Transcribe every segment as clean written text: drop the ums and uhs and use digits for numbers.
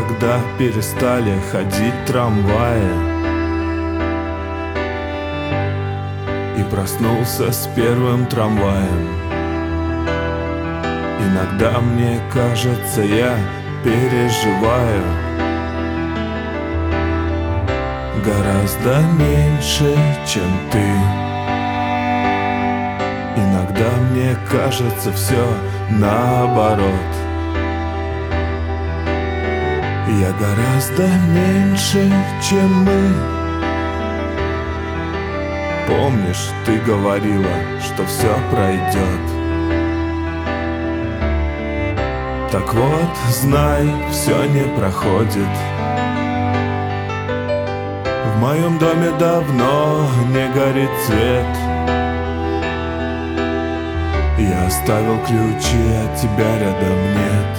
когда перестали ходить трамваи, и проснулся с первым трамваем. Иногда мне кажется, я переживаю гораздо меньше, чем ты. Иногда мне кажется все наоборот. Я гораздо меньше, чем мы. Помнишь, ты говорила, что все пройдет. Так вот, знай, все не проходит. В моем доме давно не горит свет. Я оставил ключи, а тебя рядом нет.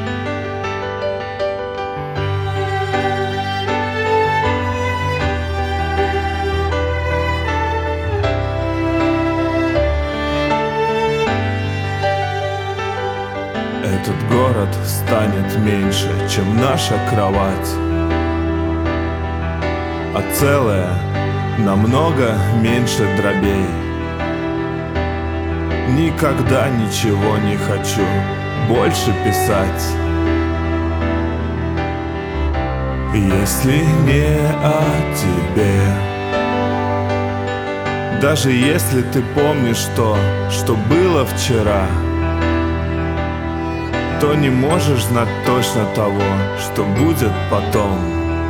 Этот город станет меньше, чем наша кровать, а целое намного меньше дробей. Никогда ничего не хочу больше писать, если не о тебе. Даже если ты помнишь то, что было вчера, то не можешь знать точно того, что будет потом.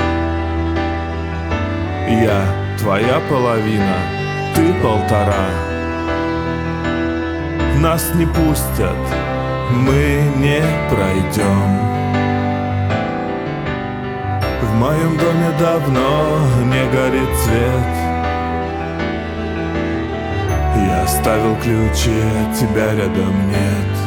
Я твоя половина, ты полтора. Нас не пустят, мы не пройдем. В моем доме давно не горит свет. Я оставил ключи, а тебя рядом нет.